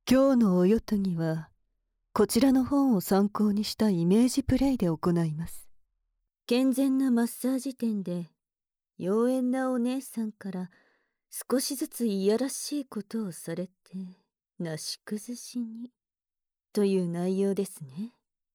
今日のおよとぎは、こちらの本を参考にしたイメージプレイで行います。健全なマッサージ店で、妖艶なお姉さんから少しずついやらしいことをされて、なし崩しに、という内容ですね。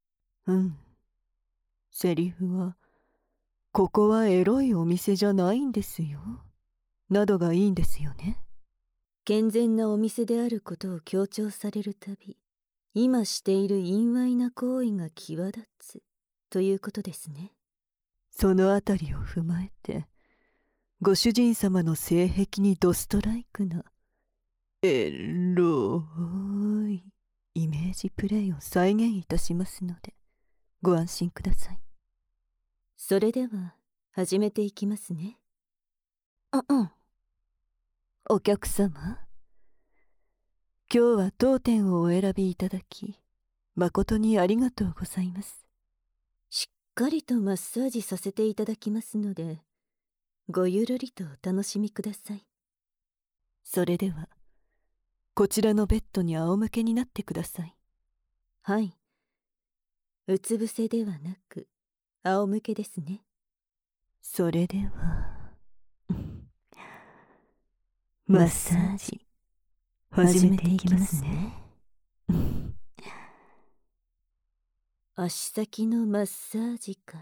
セリフは、ここはエロいお店じゃないんですよ、などがいいんですよね。健全なお店であることを強調されるたび、今している淫猥な行為が際立つということですね。そのあたりを踏まえて、ご主人様の性癖にドストライクなエロいイメージプレイを再現いたしますので、ご安心ください。それでは始めていきますね。お客様、今日は当店をお選びいただき、誠にありがとうございます。しっかりとマッサージさせていただきますので、ごゆるりとお楽しみください。それでは、こちらのベッドに仰向けになってください。はい。うつ伏せではなく、仰向けですね。それでは、マッサージ、始めていきますね。足先のマッサージから。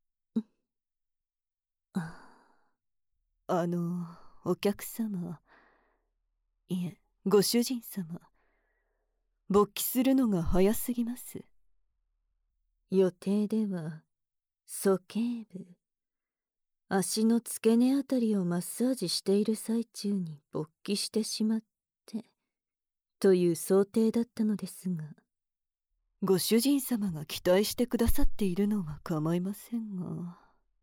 お客様、いえ、ご主人様、勃起するのが早すぎます。予定では、鼠径部、足の付け根あたりをマッサージしている最中に勃起してしまって、という想定だったのですが、ご主人様が期待してくださっているのは構いませんが、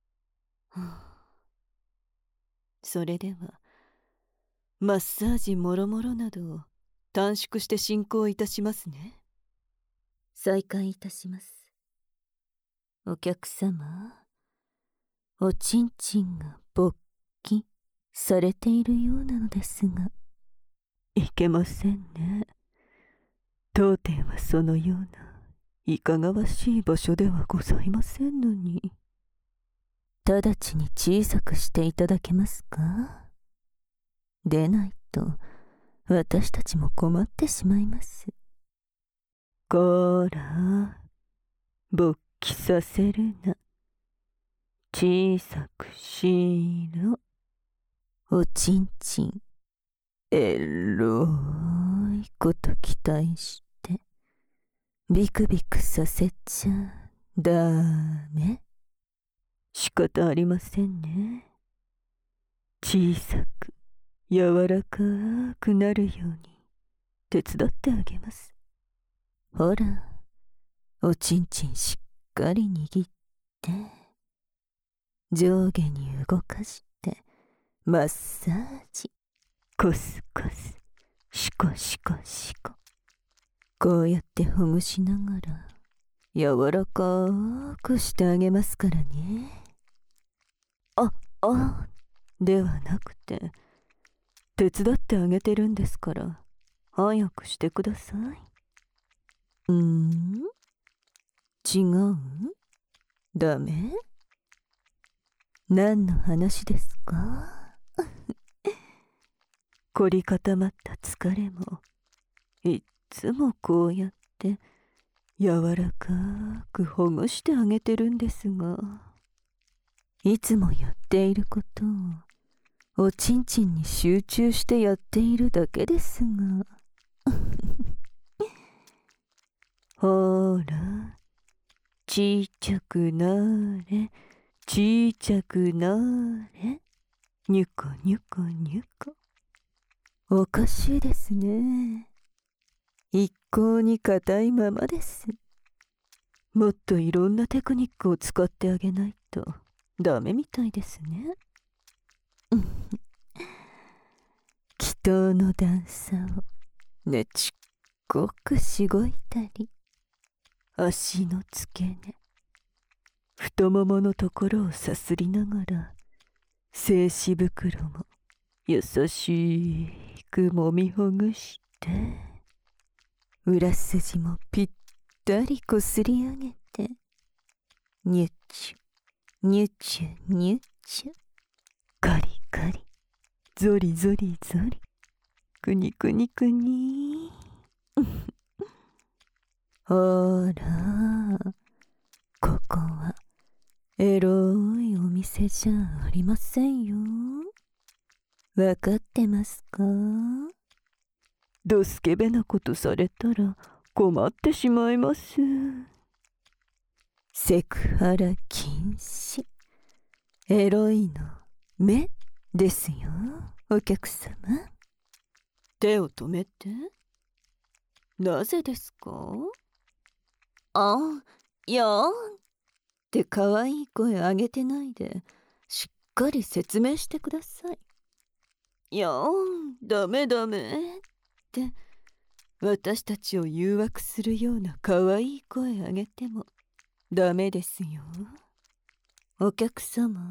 それでは、マッサージもろもろなどを短縮して進行いたしますね。再開いたします。お客様、おちんちんが勃起されているようなのですが、いけませんね。当店はそのようないかがわしい場所ではございませんのに。直ちに小さくしていただけますか？でないと私たちも困ってしまいます。こら、勃起させるな。小さくしろ。おちんちん、エロいこと期待して、ビクビクさせちゃダメ。仕方ありませんね。小さく、柔らかくなるように手伝ってあげます。ほら、おちんちんしっかり握って、上下に動かして、マッサージ。コスコス、シコシコシコ。こうやってほぐしながら、柔らかくしてあげますからね。ではなくて、手伝ってあげてるんですから、早くしてください。違う？ダメ？何の話ですか？凝り固まった疲れも、いっつもこうやって柔らかくほぐしてあげてるんですが、いつもやっていることをおちんちんに集中してやっているだけですが。ほら、ちいちゃくなれ、ちいちゃくなれ、にゅこにゅこにゅこ。おかしいですね。一向に硬いままです。もっといろんなテクニックを使ってあげないとダメみたいですね。祈祷の段差をねちっこくしごいたり、足の付け根、太もものところをさすりながら、精子袋も優しくもみほぐして、 裏筋もぴったりこすり上げて、ニュッチュニュッチュニュッチュ、カリカリ、ゾリゾリゾリ、くにくにくにほら、ここはエロいお店じゃありませんよ。わかってますか？ドスケベなことされたら困ってしまいます。セクハラ禁止、エロいの目ですよ、お客様。手を止めて。なぜですか？いやーって可愛い声上げてないで、しっかり説明してください。いやー、ダメダメって私たちを誘惑するような可愛い声上げてもダメですよ。お客様、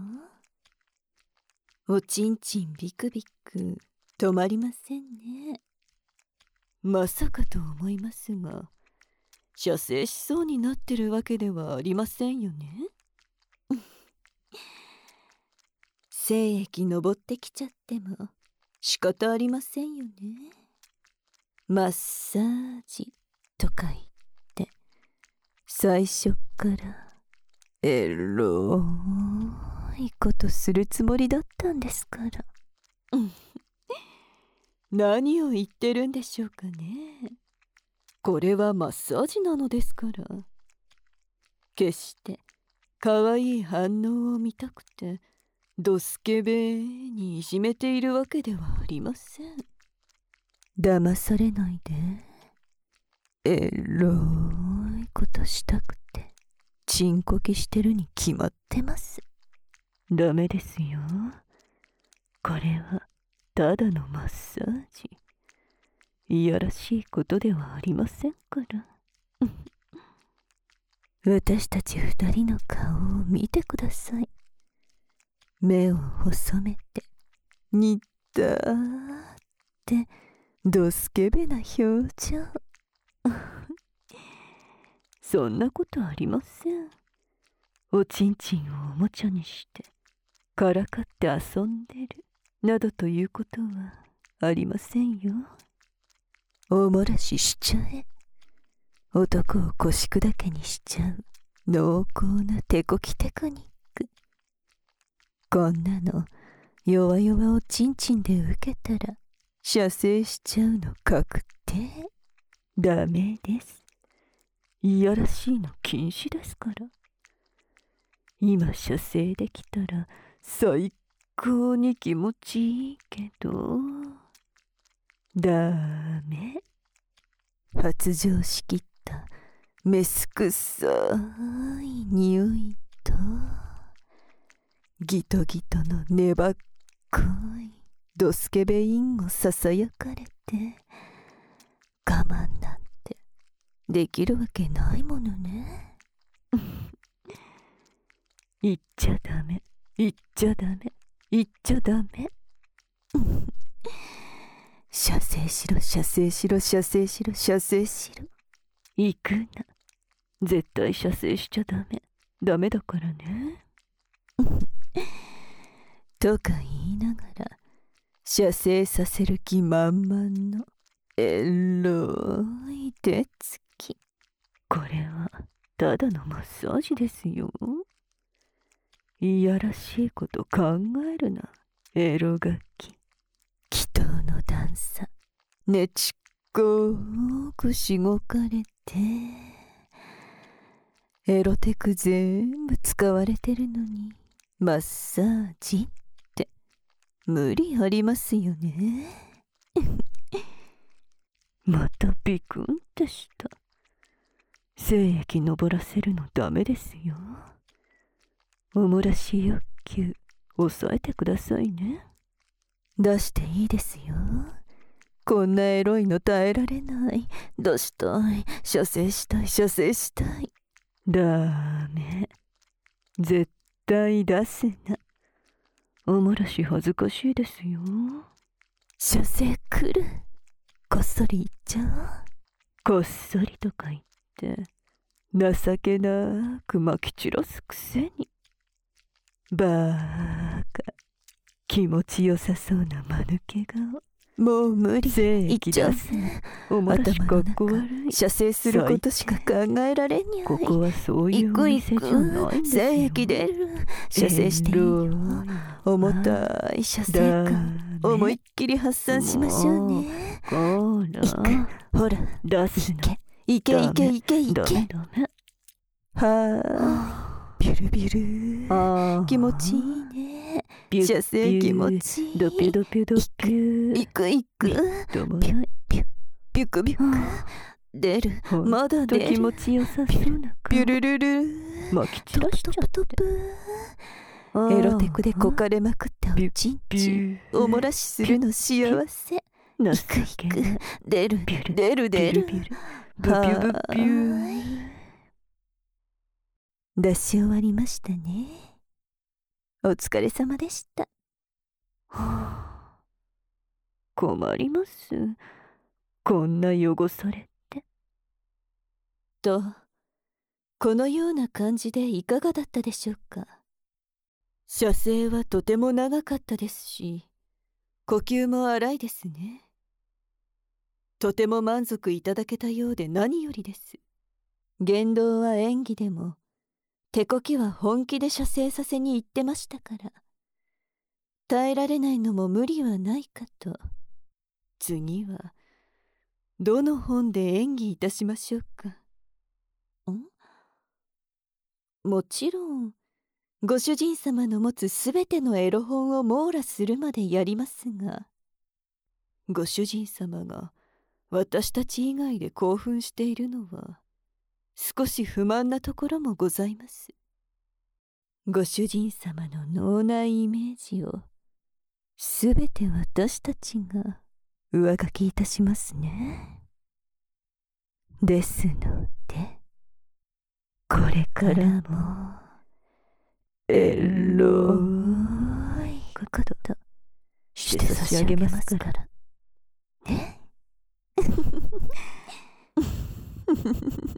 おちんちんビクビク止まりませんね。まさかと思いますが、射精しそうになってるわけではありませんよね。精液登ってきちゃっても仕方ありませんよね。マッサージとか言って最初からエロいことするつもりだったんですから。何を言ってるんでしょうかね。これはマッサージなのですから。決して可愛い反応を見たくてドスケベにいじめているわけではありません。騙されないで。エロいことしたくてチンコキしてるに決まってます。ダメですよ。これはただのマッサージ。いやらしいことではありませんから私たち二人の顔を見てください。目を細めてにったーってドスケベな表情そんなことありません。おちんちんをおもちゃにしてからかって遊んでるなどということはありませんよ。おもらししちゃえ。男を腰砕けにしちゃう濃厚な手こきテクニック。こんなの弱々おちんちんで受けたら射精しちゃうの確定。ダメです。いやらしいの禁止ですから。今射精できたら最高に気持ちいいけどダメ。発情しきったメス臭い匂いとギトギトの粘っこいドスケベインをささやかれて我慢なんてできるわけないものね言っちゃダメ、言っちゃダメ、言っちゃダメ射精しろ、射精しろ、射精しろ、射精しろ。行くな。絶対射精しちゃダメ。ダメだからね。とか言いながら、射精させる気満々のエロい手つき。これはただのマッサージですよ。いやらしいこと考えるな、エロガキ。祈祷の段差、ねちっこーくしごかれて、エロテク全部使われてるのに、マッサージって無理ありますよね。またビクンってした。精液登らせるのダメですよ。おもらし欲求抑えてくださいね。出していいですよ。こんなエロいの耐えられない。出したい。射精したい。射精したい。ダメ。絶対出せな。おもらし恥ずかしいですよ。射精来る。こっそり言っちゃおう。 こっそりとか言って情けなくまき散らすくせに。バーカ、気持ちよさそうな間抜け顔。もう無理、 言っちゃう。 おもらしかっこ悪い。 射精することしか考えられにゃい。 ここはそういうお店じゃないんですよ。 精液出る。射精していいよ。重たい射精感思いっきり発散しましょうね。 ほら、ほら、 出すの。 いけいけいけいけ。 ダメダメ。 はあ、ビュルビュル。気持ちいいね。射精気持ちいい。 ドピュドピュドピュ。 いくいく。 どもない。 ビュクビュク。出る。まだ出る。 気持ちよさそうな顔。 ビュルルル。 まき散らしちゃって。 トップ。エロテクでこかれまくったおちんちん。おもらしするの幸せ。いくいく。出る。出る出る。 ブピュブピュ。 出し終わりましたね。お疲れ様でした。 困ります。こんな汚されて。 と、このような感じでいかがだったでしょうか。射精はとても長かったですし、呼吸も荒いですね。とても満足いただけたようで何よりです。言動は演技でも、手こきは本気で射精させに行ってましたから、耐えられないのも無理はないかと。次はどの本で演技いたしましょうか。もちろんご主人様の持つすべてのエロ本を網羅するまでやりますが、ご主人様が私たち以外で興奮しているのは少し不満なところもございます。ご主人様の脳内イメージをすべて私たちが上書きいたしますね。ですので、これからもエロいことして差し上げますからね。